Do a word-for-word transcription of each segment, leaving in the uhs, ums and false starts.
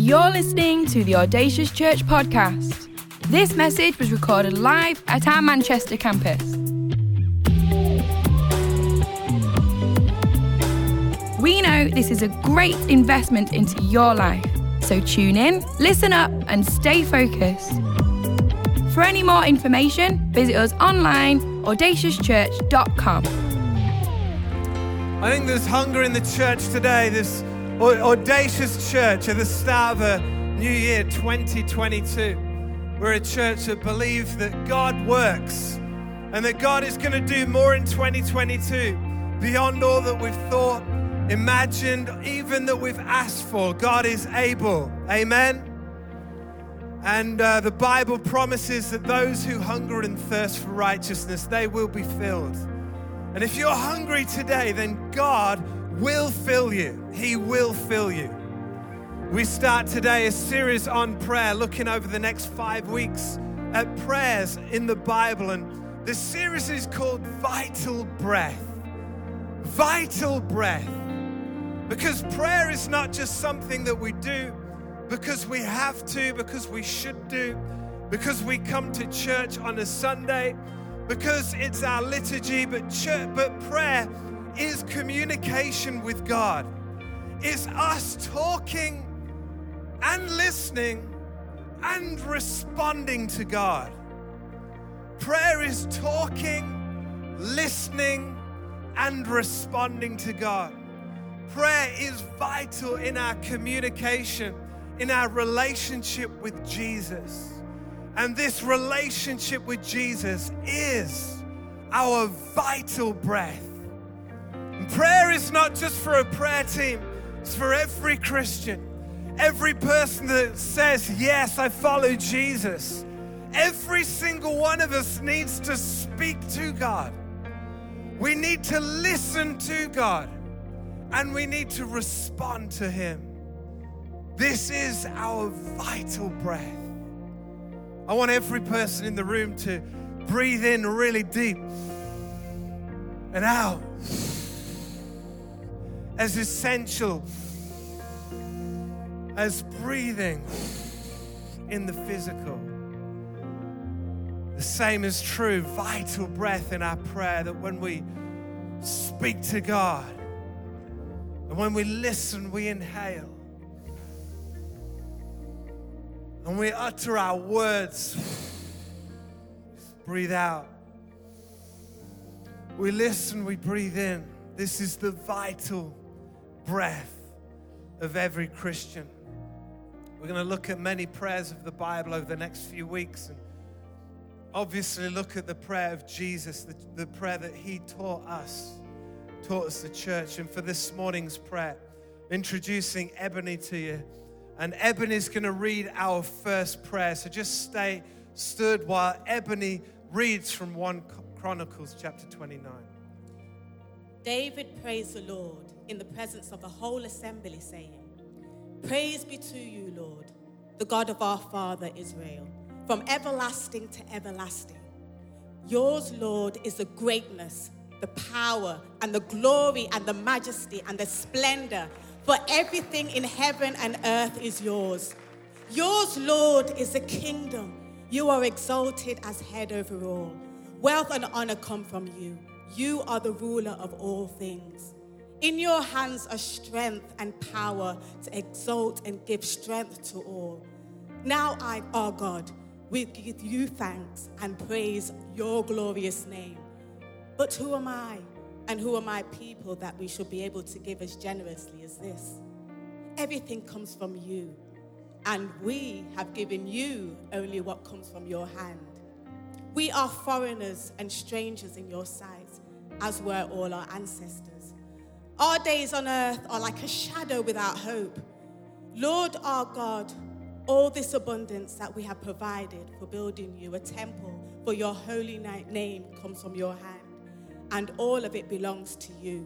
You're listening to the Audacious Church podcast. This message was recorded live at our Manchester campus. We know this is a great investment into your life, so tune in, listen up, and stay focused. For any more information, visit us online, audacious church dot com. I think there's hunger in the church today, this audacious church at the start of a new year, twenty twenty-two. We're a church that believes that God works and that God is going to do more in twenty twenty-two beyond all that we've thought, imagined, even that we've asked for. God is able. Amen. And uh, the Bible promises that those who hunger and thirst for righteousness, they will be filled. And if you're hungry today, then God will fill you. He will fill you. We start today a series on prayer, looking over the next five weeks at prayers in the Bible. And the series is called Vital Breath. Vital Breath. Because prayer is not just something that we do because we have to, because we should do, because we come to church on a Sunday, because it's our liturgy, but church, but prayer is communication with God. It's us talking and listening and responding to God. Prayer is talking, listening, and responding to God. Prayer is vital in our communication, in our relationship with Jesus. And this relationship with Jesus is our vital breath. And prayer is not just for a prayer team, it's for every Christian. Every person that says, yes, I follow Jesus. Every single one of us needs to speak to God. We need to listen to God. And we need to respond to Him. This is our vital breath. I want every person in the room to breathe in really deep and out as essential as breathing in the physical. The same is true, vital breath in our prayer, that when we speak to God and when we listen, we inhale. And we utter our words, breathe out. We listen, we breathe in. This is the vital breath of every Christian. We're going to look at many prayers of the Bible over the next few weeks. And obviously look at the prayer of Jesus, the, the prayer that He taught us, taught us the church. And for this morning's prayer, introducing Ebony to you. And Ebony's going to read our first prayer. So just stay stood while Ebony reads from First Chronicles chapter twenty-nine. David praised the Lord in the presence of the whole assembly, saying, Praise be to you, Lord, the God of our father Israel, from everlasting to everlasting. Yours, Lord, is the greatness, the power, and the glory, and the majesty, and the splendor. For everything in heaven and earth is yours. Yours, Lord, is the kingdom. You are exalted as head over all. Wealth and honor come from you. You are the ruler of all things. In your hands are strength and power to exalt and give strength to all. Now I, our God, we give you thanks and praise your glorious name. But who am I? And who are my people that we should be able to give as generously as this? Everything comes from you, and we have given you only what comes from your hand. We are foreigners and strangers in your sight, as were all our ancestors. Our days on earth are like a shadow without hope. Lord our God, all this abundance that we have provided for building you a temple for your holy name comes from your hand. And all of it belongs to you.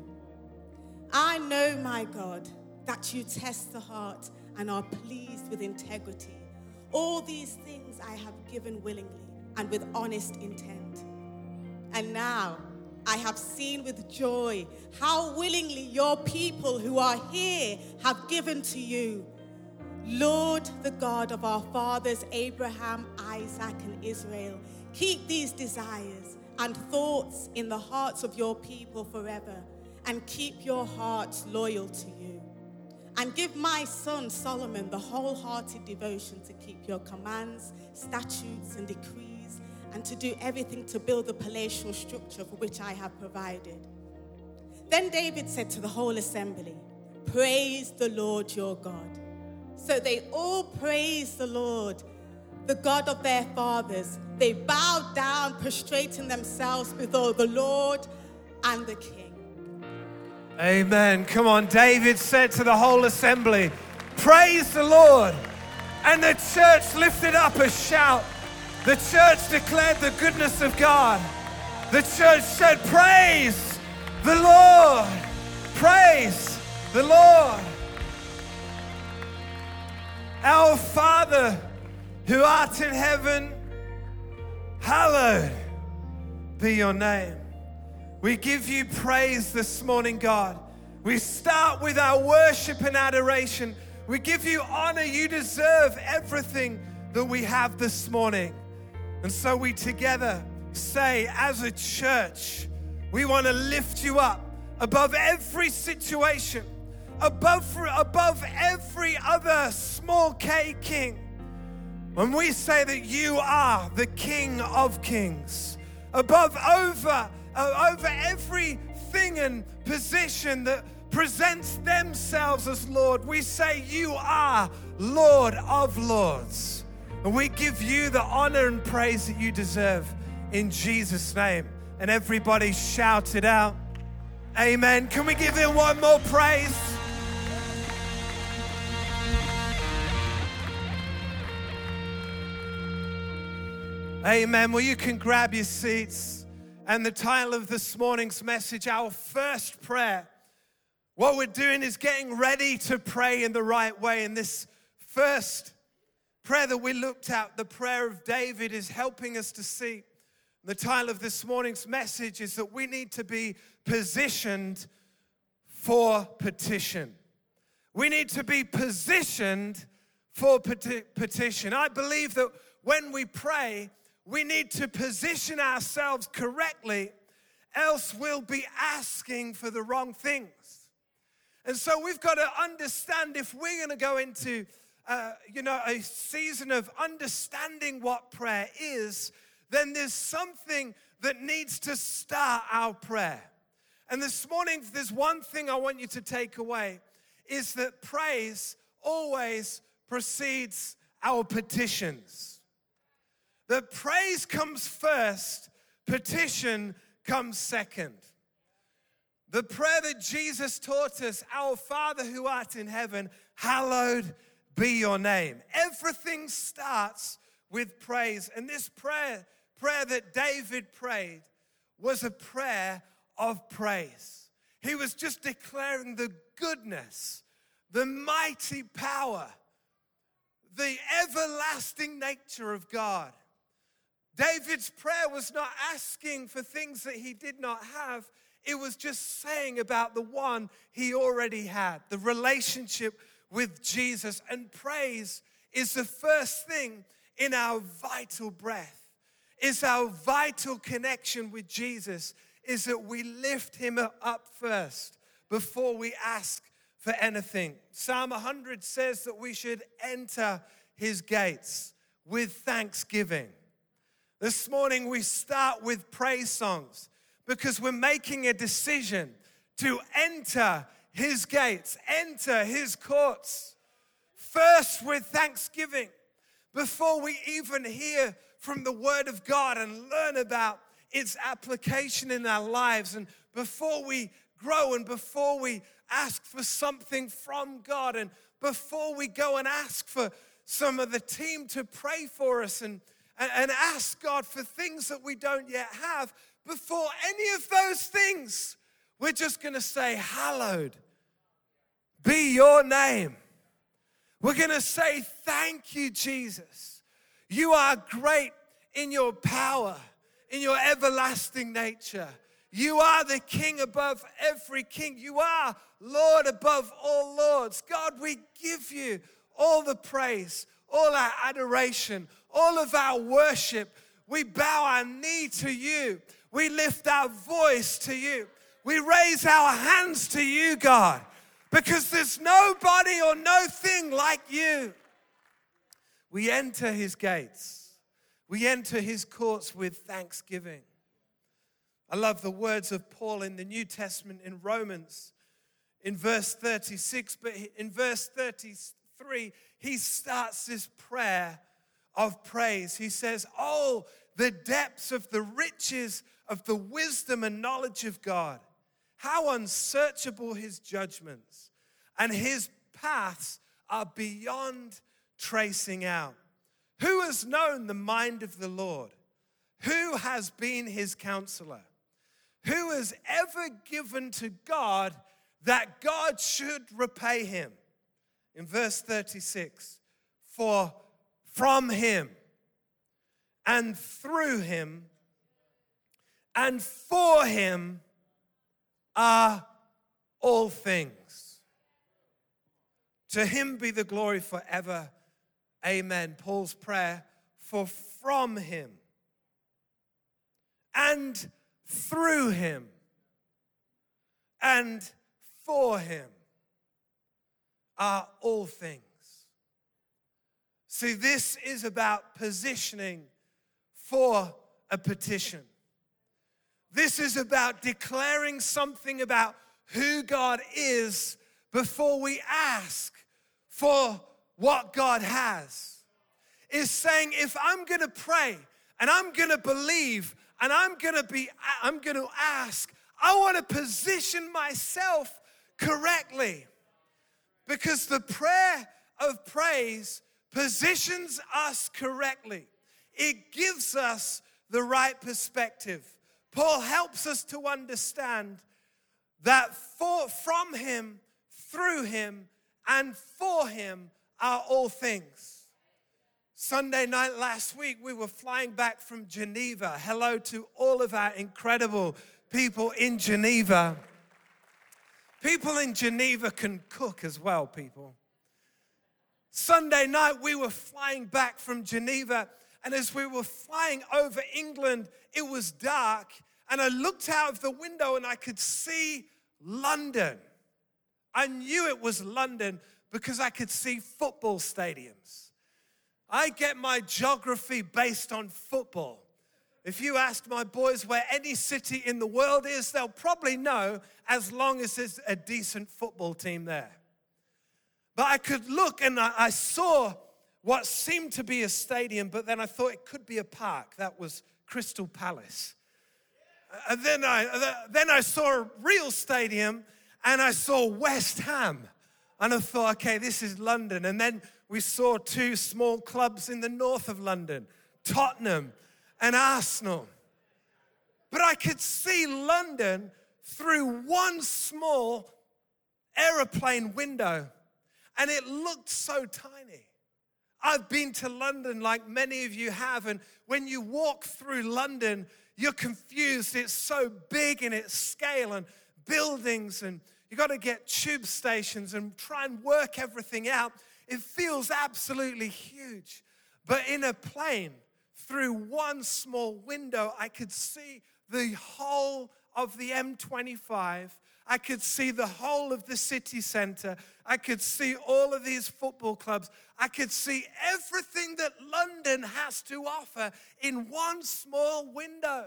I know, my God, that you test the heart and are pleased with integrity. All these things I have given willingly and with honest intent. And now I have seen with joy how willingly your people who are here have given to you. Lord, the God of our fathers, Abraham, Isaac, and Israel, keep these desires and thoughts in the hearts of your people forever, and keep your hearts loyal to you. And give my son Solomon the wholehearted devotion to keep your commands, statutes, and decrees, and to do everything to build the palatial structure for which I have provided. Then David said to the whole assembly, praise the Lord your God. So they all praised the Lord, the God of their fathers. They bowed down, prostrating themselves before the Lord and the King. Amen. Come on, David said to the whole assembly, praise the Lord. And the church lifted up a shout. The church declared the goodness of God. The church said, praise the Lord. Praise the Lord. Our Father, who art in heaven, hallowed be your name. We give you praise this morning, God. We start with our worship and adoration. We give you honor. You deserve everything that we have this morning. And so we together say, as a church, we want to lift you up above every situation, above, above every other small K king. When we say that you are the King of Kings, above, over, uh, over everything and position that presents themselves as Lord, we say you are Lord of Lords. And we give you the honor and praise that you deserve in Jesus' name. And everybody shout it out. Amen. Can we give him one more praise? Amen. Well, you can grab your seats. And the title of this morning's message, our first prayer. What we're doing is getting ready to pray in the right way. And this first prayer that we looked at, the prayer of David, is helping us to see. The title of this morning's message is that we need to be positioned for petition. We need to be positioned for peti- petition. I believe that when we pray, we need to position ourselves correctly, else we'll be asking for the wrong things. And so we've got to understand, if we're going to go into, uh, you know, a season of understanding what prayer is, then there's something that needs to start our prayer. And this morning, there's one thing I want you to take away, is that praise always precedes our petitions. That praise comes first, petition comes second. The prayer that Jesus taught us, our Father who art in heaven, hallowed be your name. Everything starts with praise. And this prayer, prayer that David prayed was a prayer of praise. He was just declaring the goodness, the mighty power, the everlasting nature of God. David's prayer was not asking for things that he did not have. It was just saying about the one he already had, the relationship with Jesus. And praise is the first thing in our vital breath, is our vital connection with Jesus, is that we lift him up first before we ask for anything. Psalm one hundred says that we should enter his gates with thanksgiving. This morning we start with praise songs because we're making a decision to enter his gates, enter his courts, first with thanksgiving, before we even hear from the Word of God and learn about its application in our lives, and before we grow, and before we ask for something from God, and before we go and ask for some of the team to pray for us, and And, and ask God for things that we don't yet have. Before any of those things, we're just going to say, hallowed be your name. We're going to say, thank you, Jesus. You are great in your power, in your everlasting nature. You are the King above every king. You are Lord above all lords. God, we give you all the praise, all our adoration, all of our worship. We bow our knee to you. We lift our voice to you. We raise our hands to you, God, because there's nobody or no thing like you. We enter his gates. We enter his courts with thanksgiving. I love the words of Paul in the New Testament in Romans in verse thirty-six, but in verse thirty-three, he starts this prayer of praise. He says, oh, the depths of the riches of the wisdom and knowledge of God. How unsearchable his judgments, and his paths are beyond tracing out. Who has known the mind of the Lord? Who has been his counselor? Who has ever given to God that God should repay him? In verse thirty-six, for from him and through him and for him are all things. To him be the glory forever. Amen. Paul's prayer, for from him and through him and for him are all things. See, this is about positioning for a petition. This is about declaring something about who God is before we ask for what God has. Is saying, if I'm going to pray and I'm going to believe and I'm going to be, I'm going to ask, I want to position myself correctly, because the prayer of praise positions us correctly. It gives us the right perspective. Paul helps us to understand that for, from him, through him, and for him are all things. Sunday night last week, we were flying back from Geneva. Hello to all of our incredible people in Geneva. People in Geneva can cook as well, people. Sunday night, we were flying back from Geneva, and as we were flying over England, it was dark, and I looked out of the window and I could see London. I knew it was London because I could see football stadiums. I get my geography based on football. If you ask my boys where any city in the world is, they'll probably know, as long as there's a decent football team there. But I could look and I saw what seemed to be a stadium, but then I thought it could be a park. That was Crystal Palace. And then I, then I saw a real stadium, and I saw West Ham. And I thought, okay, this is London. And then we saw two small clubs in the north of London, Tottenham and Arsenal. But I could see London through one small aeroplane window, and it looked so tiny. I've been to London like many of you have, and when you walk through London, you're confused. It's so big in its scale, and buildings, and you got to get tube stations and try and work everything out. It feels absolutely huge. But in a plane, through one small window, I could see the whole of the M twenty-five. I could see the whole of the city center. I could see all of these football clubs. I could see everything that London has to offer in one small window.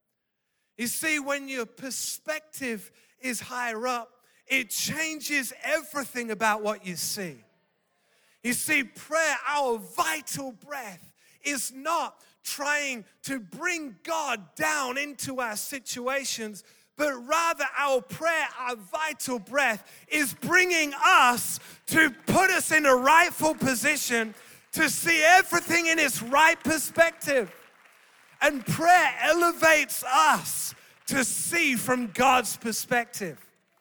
You see, when your perspective is higher up, it changes everything about what you see. You see, prayer, our vital breath, is not trying to bring God down into our situations, but rather our prayer, our vital breath, is bringing us to put us in a rightful position to see everything in its right perspective. And prayer elevates us to see from God's perspective.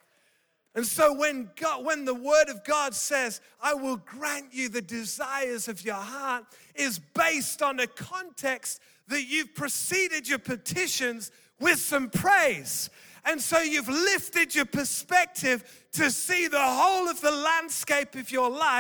And so when God, when the word of God says, I will grant you the desires of your heart, is based on a context that you've preceded your petitions with some praise. And so you've lifted your perspective to see the whole of the landscape of your life,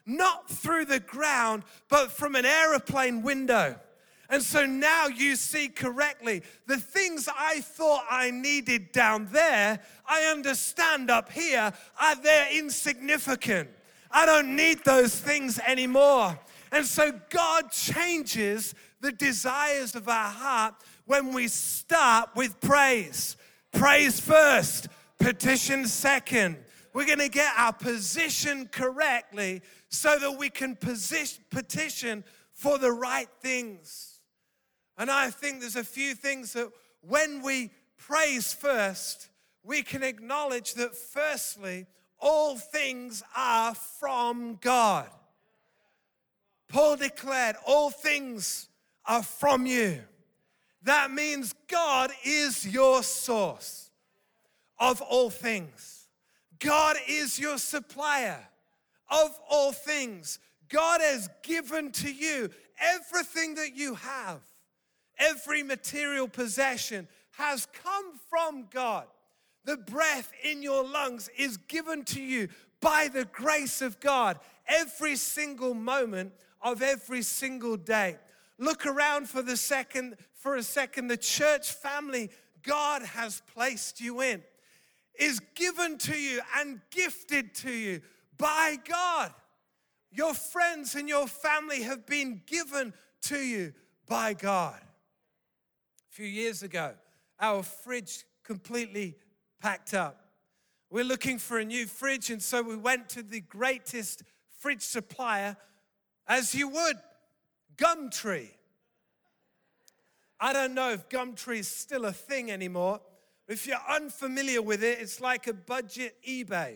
not through the ground, but from an aeroplane window. And so now you see correctly. The things I thought I needed down there, I understand up here, are they're insignificant. I don't need those things anymore. And so God changes the desires of our heart when we start with praise. Praise first, petition second. We're going to get our position correctly so that we can position, petition for the right things. And I think there's a few things that when we praise first, we can acknowledge that firstly, all things are from God. Paul declared, all things are from you. That means God is your source of all things. God is your supplier of all things. God has given to you everything that you have. Every material possession has come from God. The breath in your lungs is given to you by the grace of God every single moment of every single day. Look around for the second, for a second. The church family God has placed you in is given to you and gifted to you by God. Your friends and your family have been given to you by God. A few years ago, our fridge completely packed up. We're looking for a new fridge, and so we went to the greatest fridge supplier, as you would, Gumtree. I don't know if Gumtree is still a thing anymore, but if you're unfamiliar with it, it's like a budget eBay.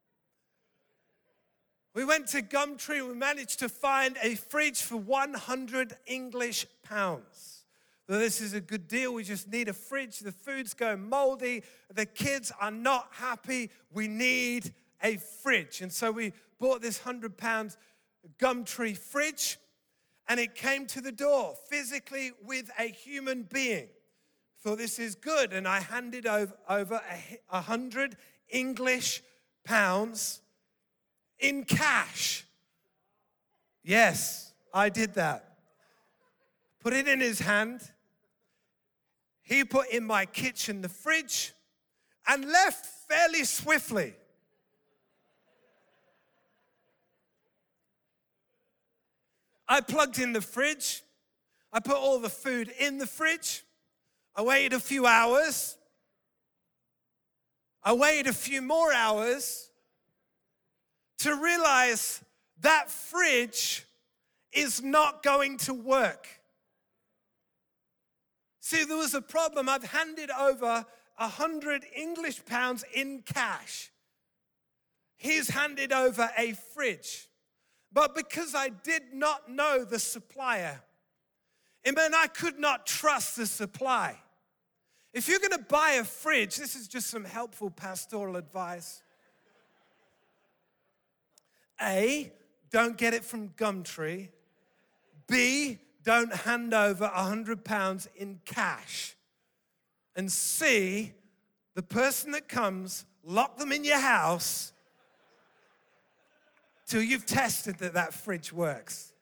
We went to Gumtree, we managed to find a fridge for one hundred English pounds. So this is a good deal. We just need a fridge. The food's going moldy. The kids are not happy. We need a fridge. And so we bought this one hundred pound Gumtree fridge, and it came to the door physically with a human being. Thought this is good, and I handed over, over a one hundred English pounds in cash. Yes, I did that. Put it in his hand. He put in my kitchen the fridge and left fairly swiftly. I plugged in the fridge. I put all the food in the fridge. I waited a few hours. I waited a few more hours to realize that fridge is not going to work. See, there was a problem. I've handed over a hundred English pounds in cash. He's handed over a fridge. But because I did not know the supplier, it meant I could not trust the supply. If you're going to buy a fridge, this is just some helpful pastoral advice. A, don't get it from Gumtree. B, don't hand over one hundred pounds in cash. And C, the person that comes, lock them in your house till you've tested that that fridge works.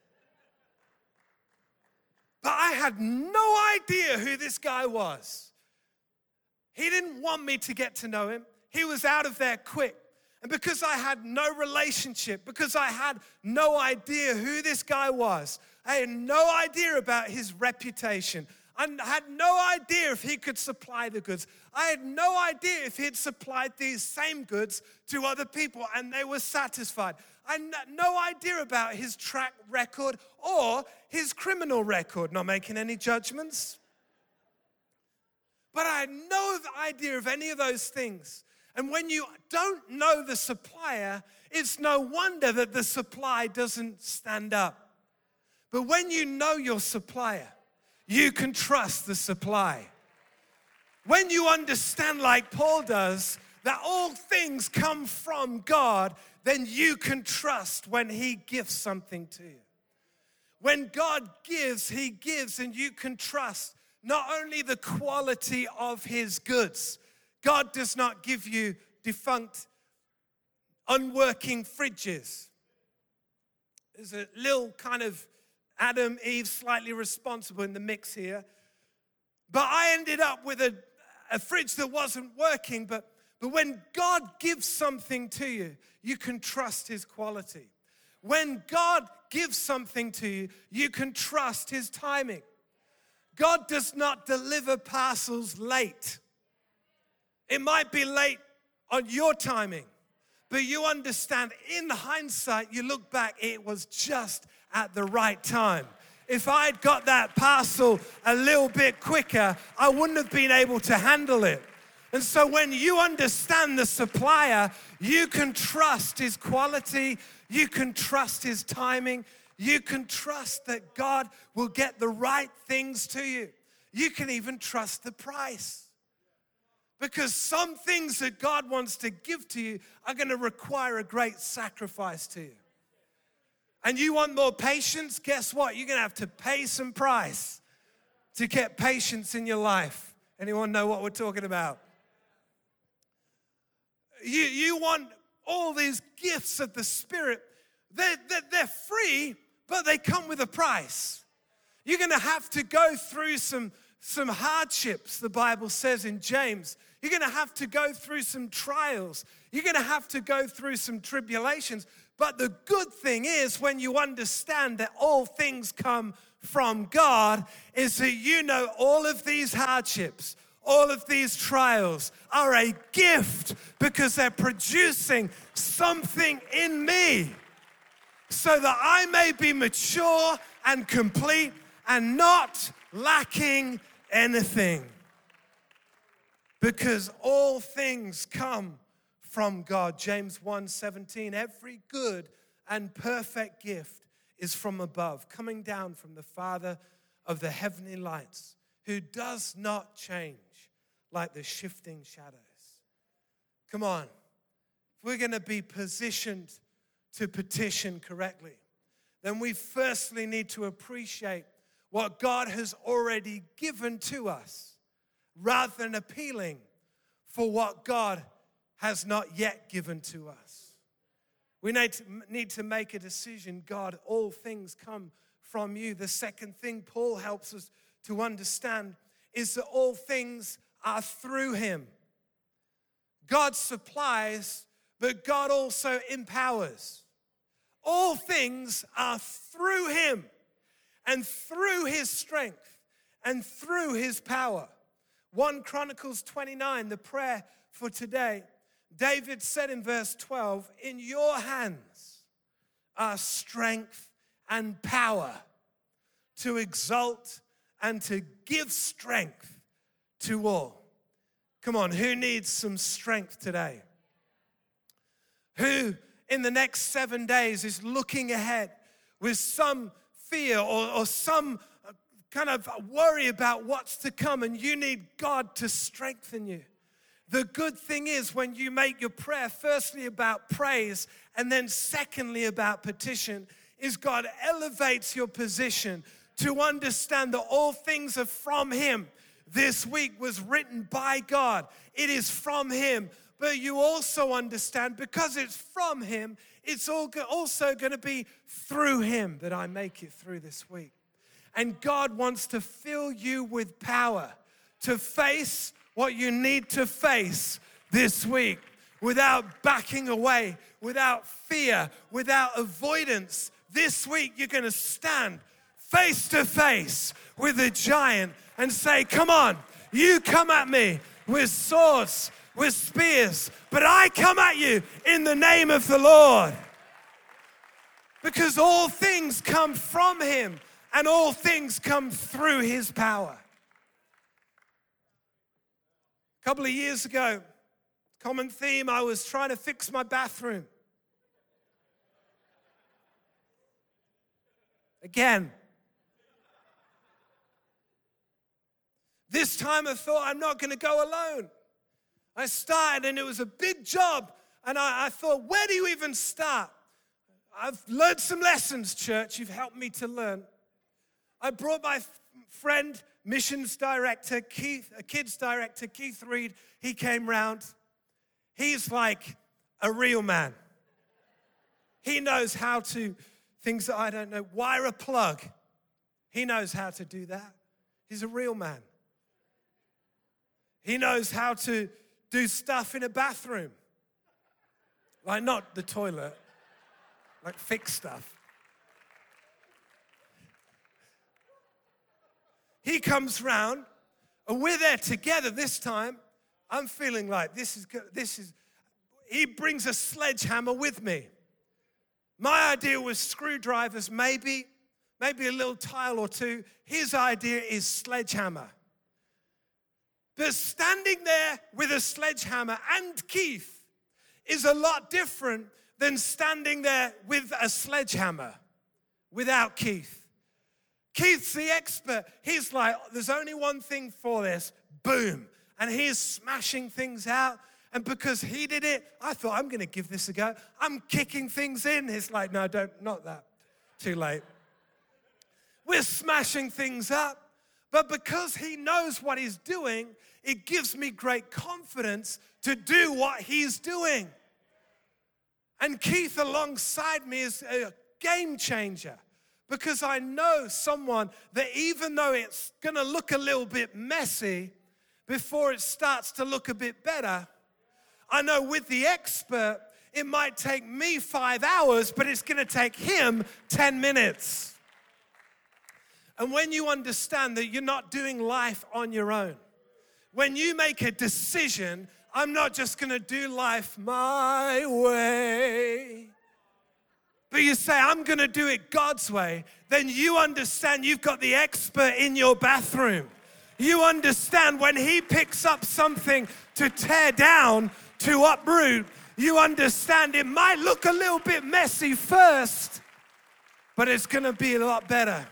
But I had no idea who this guy was. He didn't want me to get to know him. He was out of there quick. And because I had no relationship, because I had no idea who this guy was, I had no idea about his reputation. I had no idea if he could supply the goods. I had no idea if he had supplied these same goods to other people and they were satisfied. I had no idea about his track record or his criminal record. Not making any judgments. But I had no idea of any of those things. And when you don't know the supplier, it's no wonder that the supply doesn't stand up. But when you know your supplier, you can trust the supply. When you understand, like Paul does, that all things come from God, then you can trust when he gives something to you. When God gives, he gives, and you can trust not only the quality of his goods. God does not give you defunct, unworking fridges. there's a little kind of Adam, Eve, slightly responsible in the mix here. But I ended up with a, a fridge that wasn't working. But, but when God gives something to you, you can trust his quality. When God gives something to you, you can trust his timing. God does not deliver parcels late. It might be late on your timing, but you understand in hindsight, you look back, it was just at the right time. If I had got that parcel a little bit quicker, I wouldn't have been able to handle it. And so when you understand the supplier, you can trust his quality, you can trust his timing, you can trust that God will get the right things to you. You can even trust the price. Because some things that God wants to give to you are going to require a great sacrifice to you. And you want more patience? Guess what? You're going to have to pay some price to get patience in your life. Anyone know what we're talking about? You, you want all these gifts of the Spirit. They're, they're, they're free, but they come with a price. You're going to have to go through some, some hardships, the Bible says in James. You're going to have to go through some trials. You're going to have to go through some tribulations. But the good thing is when you understand that all things come from God is that you know all of these hardships, all of these trials are a gift because they're producing something in me so that I may be mature and complete and not lacking anything. Because all things come from God. James one seventeen, every good and perfect gift is from above, coming down from the Father of the heavenly lights, who does not change like the shifting shadows. Come on. If we're going to be positioned to petition correctly, then we firstly need to appreciate what God has already given to us, rather than appealing for what God has not yet given to us. We need to, need to make a decision. God, all things come from you. The second thing Paul helps us to understand is that all things are through him. God supplies, but God also empowers. All things are through him and through his strength and through his power. First Chronicles twenty-nine, the prayer for today, David said in verse twelve, in your hands are strength and power to exalt and to give strength to all. Come on, who needs some strength today? Who in the next seven days is looking ahead with some fear or, or some kind of worry about what's to come, and you need God to strengthen you? The good thing is when you make your prayer firstly about praise and then secondly about petition, is God elevates your position to understand that all things are from him. This week was written by God. It is from him. But you also understand because it's from him, it's also going to be through him that I make it through this week. And God wants to fill you with power to face what you need to face this week without backing away, without fear, without avoidance. This week you're going to stand face to face with a giant and say, come on, you come at me with swords, with spears, but I come at you in the name of the Lord. Because all things come from him. And all things come through his power. A couple of years ago, common theme, I was trying to fix my bathroom. Again. This time I thought, I'm not going to go alone. I started and it was a big job. And I, I thought, where do you even start? I've learned some lessons, church. You've helped me to learn. I brought my friend, missions director, Keith, a kids director, Keith Reed. He came round. He's like a real man. He knows how to things that I don't know. Wire a plug. He knows how to do that. He's a real man. He knows how to do stuff in a bathroom. Like not the toilet, like fix stuff. He comes round and we're there together this time. I'm feeling like this is good. This is, he brings a sledgehammer with me. My idea was screwdrivers, maybe, maybe a little tile or two. His idea is sledgehammer. But standing there with a sledgehammer and Keith is a lot different than standing there with a sledgehammer without Keith. Keith's the expert. He's like, there's only one thing for this. Boom. And he's smashing things out. And because he did it, I thought, I'm going to give this a go. I'm kicking things in. He's like, no, don't, not that. Too late. We're smashing things up. But because he knows what he's doing, it gives me great confidence to do what he's doing. And Keith alongside me is a game changer because I know someone that even though it's going to look a little bit messy, before it starts to look a bit better, I know with the expert, it might take me five hours, but it's going to take him ten minutes. And when you understand that you're not doing life on your own, when you make a decision, I'm not just going to do life my way, but you say, I'm going to do it God's way, then you understand you've got the expert in your bathroom. You understand when he picks up something to tear down, to uproot, you understand it might look a little bit messy first, but it's going to be a lot better.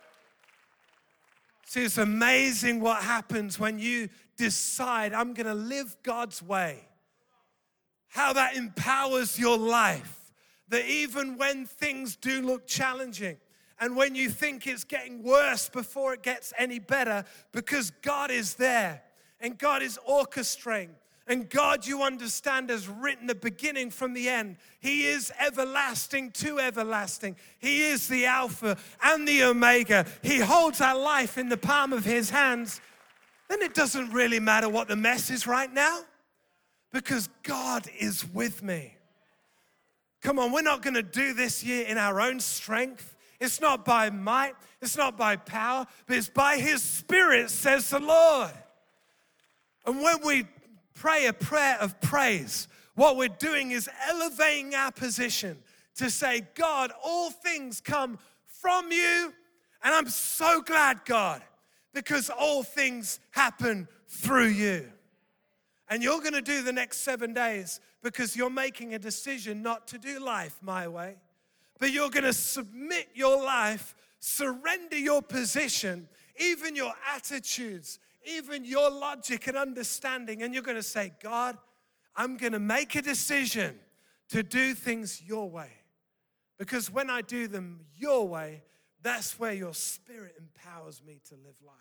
See, it's amazing what happens when you decide, I'm going to live God's way. How that empowers your life. That even when things do look challenging, and when you think it's getting worse before it gets any better, because God is there, and God is orchestrating, and God, you understand, has written the beginning from the end. He is everlasting to everlasting. He is the Alpha and the Omega. He holds our life in the palm of his hands. Then it doesn't really matter what the mess is right now, because God is with me. Come on, we're not going to do this year in our own strength. It's not by might, it's not by power, but it's by his Spirit, says the Lord. And when we pray a prayer of praise, what we're doing is elevating our position to say, God, all things come from you, and I'm so glad, God, because all things happen through you. And you're going to do the next seven days because you're making a decision not to do life my way, but you're going to submit your life, surrender your position, even your attitudes, even your logic and understanding, and you're going to say, God, I'm going to make a decision to do things your way. Because when I do them your way, that's where your Spirit empowers me to live life.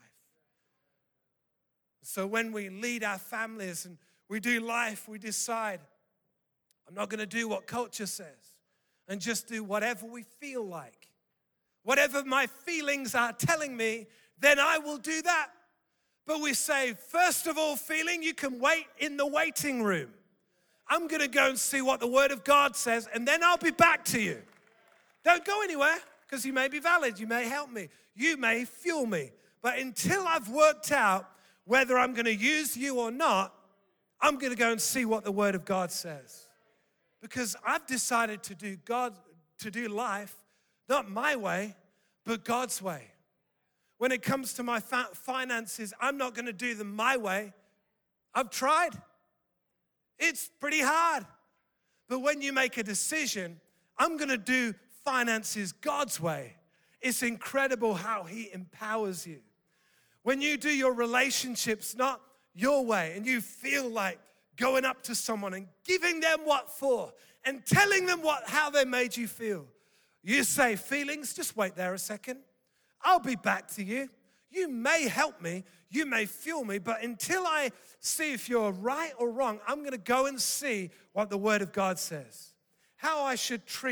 So when we lead our families and we do life, we decide, I'm not going to do what culture says and just do whatever we feel like. Whatever my feelings are telling me, then I will do that. But we say, first of all, feeling, you can wait in the waiting room. I'm going to go and see what the Word of God says, and then I'll be back to you. Don't go anywhere, because you may be valid. You may help me. You may fuel me. But until I've worked out whether I'm going to use you or not, I'm going to go and see what the Word of God says. Because I've decided to do God, to do life, not my way, but God's way. When it comes to my fa- finances, I'm not going to do them my way. I've tried. It's pretty hard. But when you make a decision, I'm going to do finances God's way, it's incredible how he empowers you. When you do your relationships not your way, and you feel like going up to someone and giving them what for and telling them what how they made you feel, you say, feelings, just wait there a second. I'll be back to you. You may help me, you may fuel me, but until I see if you're right or wrong, I'm going to go and see what the Word of God says. How I should treat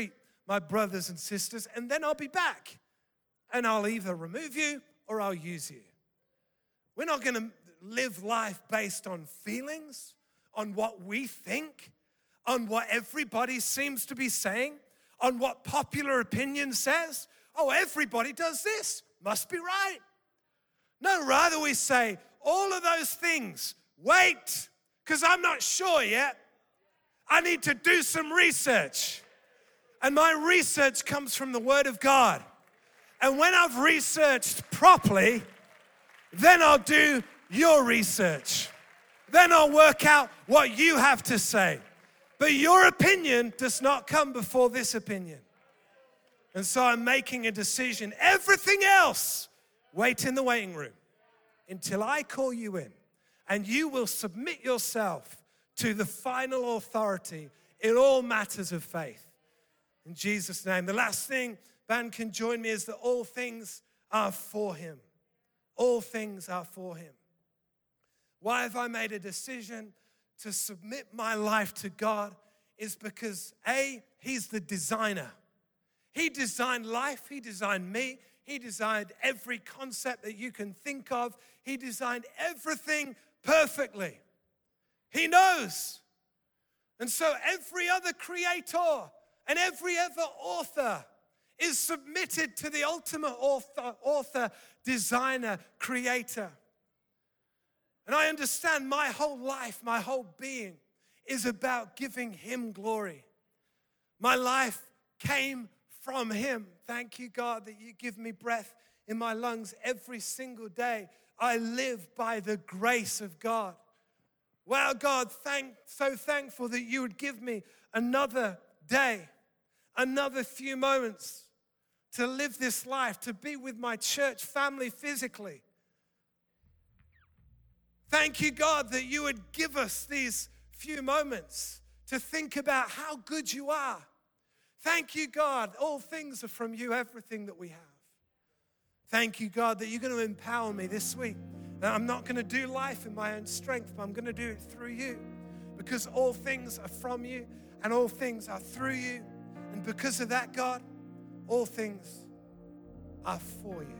my brothers and sisters, and then I'll be back. And I'll either remove you or I'll use you. We're not going to live life based on feelings, on what we think, on what everybody seems to be saying, on what popular opinion says. Oh, everybody does this. Must be right. No, rather we say, all of those things, wait, because I'm not sure yet. I need to do some research. And my research comes from the Word of God. And when I've researched properly, then I'll do your research. Then I'll work out what you have to say. But your opinion does not come before this opinion. And so I'm making a decision. Everything else, wait in the waiting room until I call you in. And you will submit yourself to the final authority in all matters of faith. In Jesus' name. The last thing, band can join me, is that all things are for him. All things are for him. Why have I made a decision to submit my life to God? Is because A, he's the designer. He designed life. He designed me. He designed every concept that you can think of. He designed everything perfectly. He knows. And so every other creator and every other author is submitted to the ultimate author, author, designer, creator. And I understand my whole life, my whole being is about giving him glory. My life came from him. Thank you, God, that you give me breath in my lungs every single day. I live by the grace of God. Wow, God, thank, so thankful that you would give me another day, another few moments to live this life, to be with my church family physically. Thank you, God, that you would give us these few moments to think about how good you are. Thank you, God, all things are from you, everything that we have. Thank you, God, that you're going to empower me this week. That I'm not going to do life in my own strength, but I'm going to do it through you. Because all things are from you and all things are through you. And because of that, God, all things are for you.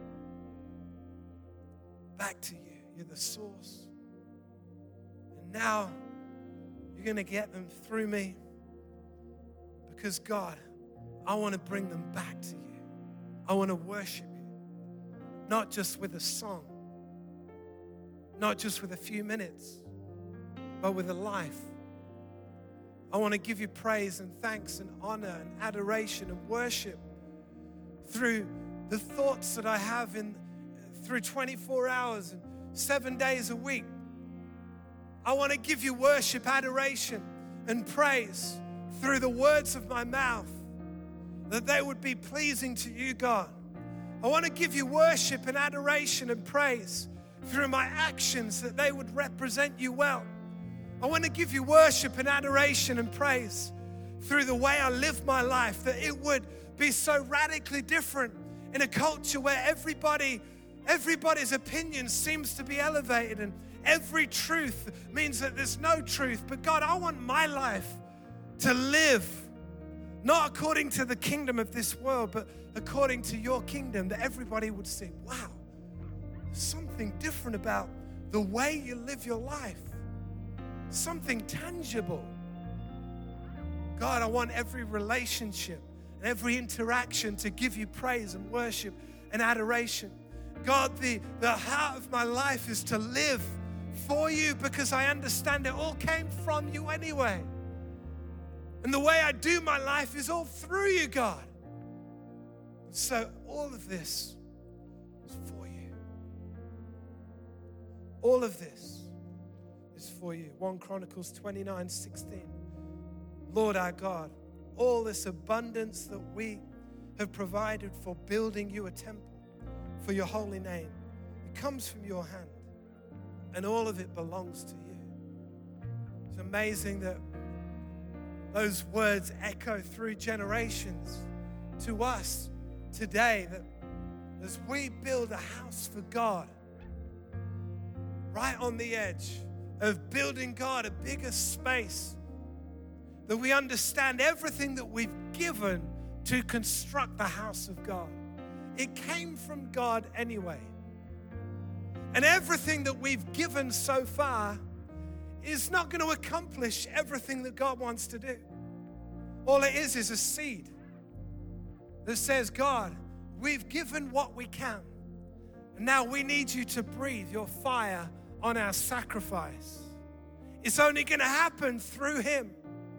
Back to you. You're the source. And now you're going to get them through me. Because, God, I want to bring them back to you. I want to worship you. Not just with a song. Not just with a few minutes. But with a life. I want to give you praise and thanks and honor and adoration and worship through the thoughts that I have in through twenty-four hours and seven days a week. I want to give you worship, adoration, and praise through the words of my mouth, that they would be pleasing to you, God. I want to give you worship and adoration and praise through my actions, that they would represent you well. I want to give you worship and adoration and praise through the way I live my life, that it would be so radically different in a culture where everybody, everybody's opinion seems to be elevated and every truth means that there's no truth. But God, I want my life to live not according to the kingdom of this world, but according to your kingdom, that everybody would say, wow, there's something different about the way you live your life. Something tangible. God, I want every relationship and every interaction to give you praise and worship and adoration. God, the, the heart of my life is to live for you because I understand it all came from you anyway. And the way I do my life is all through you, God. So all of this is for you. All of this is for you. First Chronicles twenty-nine sixteen. Lord our God, all this abundance that we have provided for building you a temple for your holy name, it comes from your hand, and all of it belongs to you. It's amazing that those words echo through generations to us today, that as we build a house for God, right on the edge of building God a bigger space, that we understand everything that we've given to construct the house of God, it came from God anyway. And everything that we've given so far is not going to accomplish everything that God wants to do. All it is is a seed that says, God, we've given what we can. And now we need you to breathe your fire on our sacrifice. It's only going to happen through him.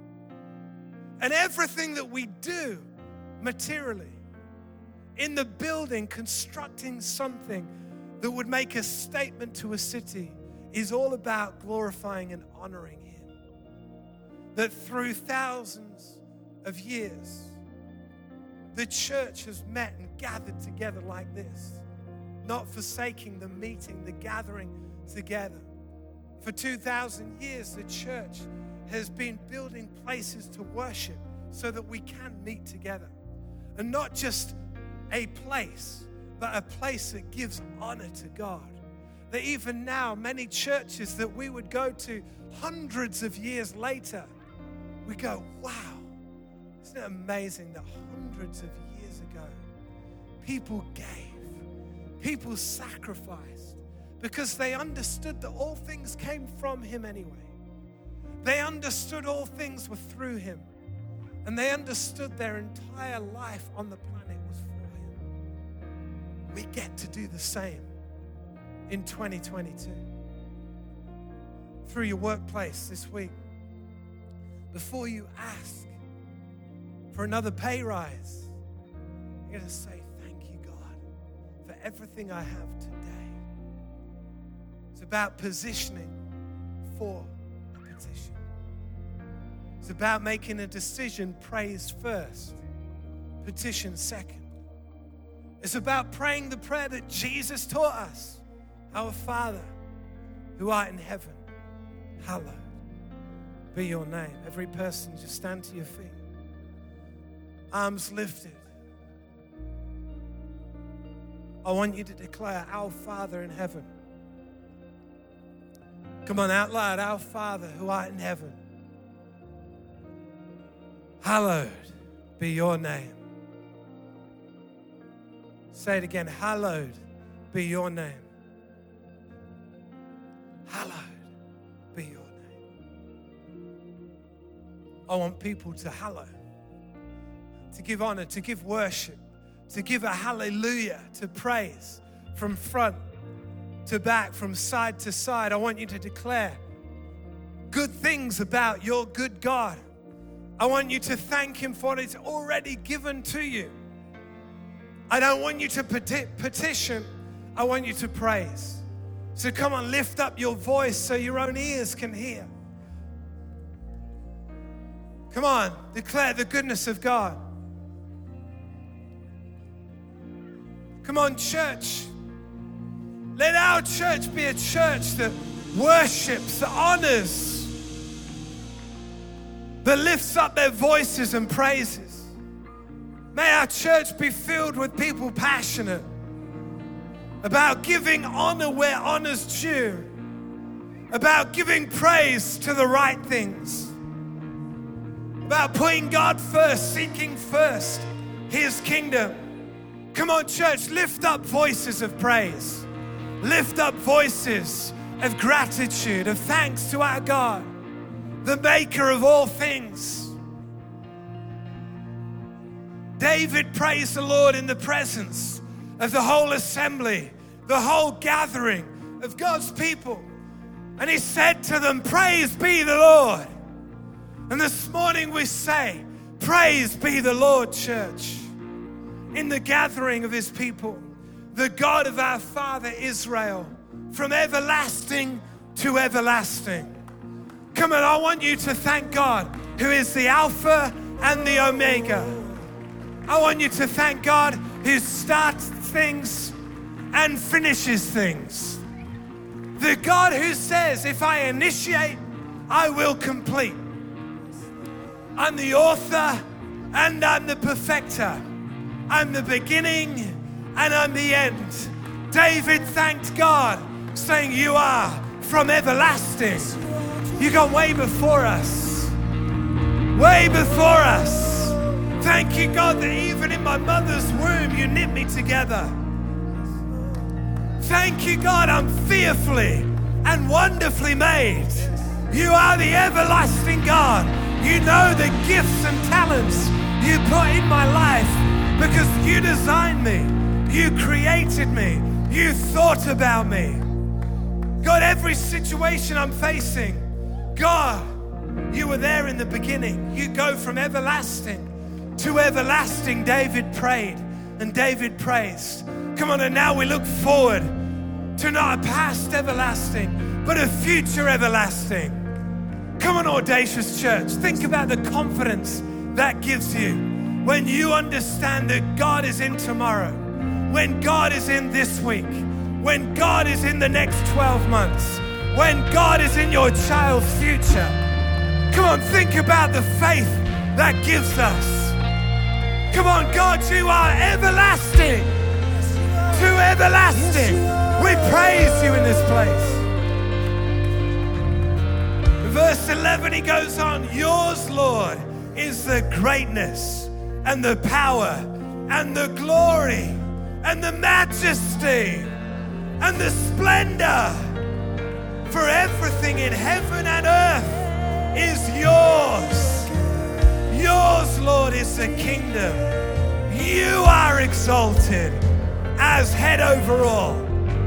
And everything that we do materially, in the building, constructing something that would make a statement to a city, is all about glorifying and honoring him. That through thousands of years, the church has met and gathered together like this, not forsaking the meeting, the gathering together. For two thousand years, the church has been building places to worship so that we can meet together. And not just a place, but a place that gives honor to God. That even now, many churches that we would go to hundreds of years later, we go, wow, isn't it amazing that hundreds of years ago, people gave, people sacrificed, because they understood that all things came from him anyway. They understood all things were through him. And they understood their entire life on the planet was for him. We get to do the same in twenty twenty-two. Through your workplace this week, before you ask for another pay rise, you're going to say, thank you, God, for everything I have today. It's about positioning for a petition. It's about making a decision, praise first, petition second. It's about praying the prayer that Jesus taught us. Our Father, who art in heaven, hallowed be your name. Every person, just stand to your feet. Arms lifted. I want you to declare, our Father in heaven. Come on, out loud. Our Father, who art in heaven, hallowed be your name. Say it again. Hallowed be your name. Hallowed be your name. I want people to hallow, to give honor, to give worship, to give a hallelujah, to praise from front to back, from side to side. I want you to declare good things about your good God. I want you to thank him for what he's already given to you. I don't want you to peti- petition. I want you to praise. So come on, lift up your voice so your own ears can hear. Come on, declare the goodness of God. Come on, church. Let our church be a church that worships, that honors, that lifts up their voices and praises. May our church be filled with people passionate about giving honor where honor's due, about giving praise to the right things, about putting God first, seeking first his kingdom. Come on, church, lift up voices of praise. Lift up voices of gratitude, of thanks to our God, the maker of all things. David praised the Lord in the presence of the whole assembly, the whole gathering of God's people. And he said to them, praise be the Lord. And this morning we say, praise be the Lord, church, in the gathering of his people, the God of our father Israel, from everlasting to everlasting. Come on, I want you to thank God, who is the Alpha and the Omega. I want you to thank God, who starts things and finishes things. The God who says, if I initiate, I will complete. I'm the author and I'm the perfecter. I'm the beginning and I'm the end. David thanked God, saying, you are from everlasting. You got way before us. way before us. Thank you, God, that even in my mother's womb, you knit me together. Thank you, God, I'm fearfully and wonderfully made. You are the everlasting God. You know the gifts and talents you put in my life because you designed me. You created me. You thought about me. God, every situation I'm facing, God, you were there in the beginning. You go from everlasting to everlasting. David prayed and David praised. Come on, and now we look forward to not a past everlasting, but a future everlasting. Come on, Audacious Church, think about the confidence that gives you when you understand that God is in tomorrow, when God is in this week, when God is in the next twelve months, when God is in your child's future. Come on, think about the faith that gives us. Come on, God, you are everlasting to everlasting. We praise you in this place. Verse eleven, he goes on, yours, Lord, is the greatness and the power and the glory and the majesty and the splendor. For everything in heaven and earth is yours. Yours, Lord, is the kingdom. You are exalted as head over all.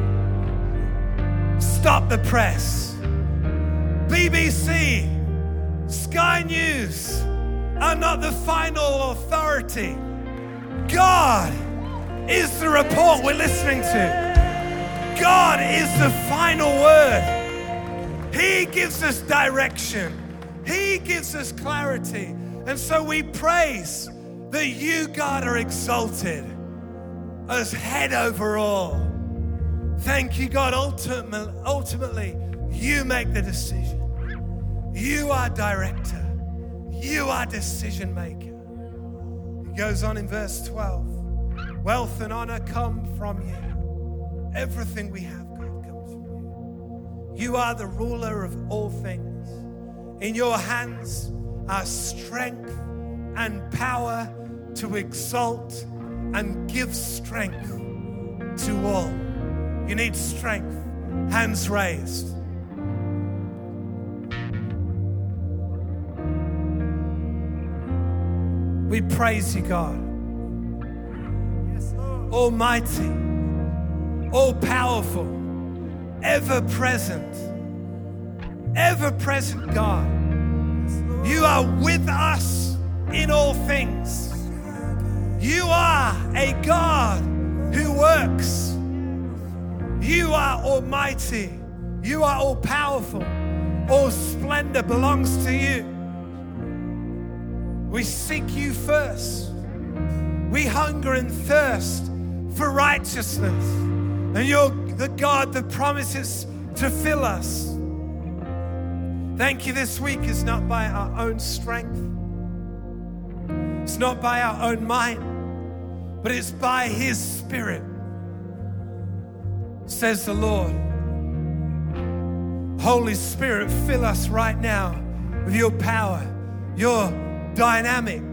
Stop the press. B B C, Sky News are not the final authority. God is the report we're listening to. God is the final word. He gives us direction. He gives us clarity. And so we praise that you, God, are exalted as head over all. Thank you, God. Ultimately, ultimately, you make the decision. You are director. You are decision maker. He goes on in verse twelve. Wealth and honor come from you. Everything we have, God, comes from you. You are the ruler of all things. In your hands are strength and power to exalt and give strength to all. You need strength. Hands raised. We praise you, God. Almighty, all-powerful, ever-present, ever-present God. You are with us in all things. You are a God who works. You are almighty. You are all-powerful. All splendor belongs to you. We seek you first. We hunger and thirst for righteousness. And you're the God that promises to fill us. Thank you. This week is not by our own strength. It's not by our own might, but it's by His Spirit, says the Lord. Holy Spirit, fill us right now with your power, your dynamic,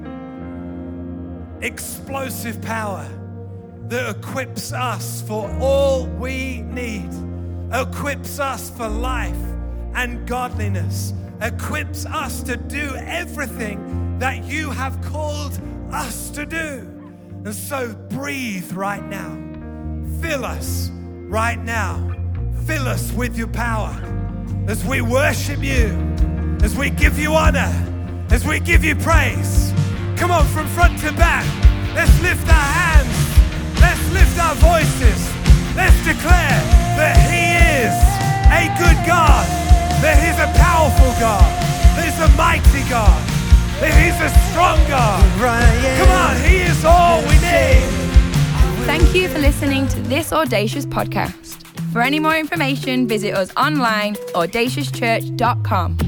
explosive power that equips us for all we need, equips us for life and godliness, equips us to do everything that you have called us to do. And so breathe right now. Fill us right now. Fill us with your power as we worship you, as we give you honor, as we give you praise. Come on, from front to back, let's lift our hands, let's lift our voices, let's declare that He is a good God, that He's a powerful God, that He's a mighty God, that He's a strong God. Come on, He is all we need. Thank you for listening to this Audacious podcast. For any more information, visit us online, audacious church dot com.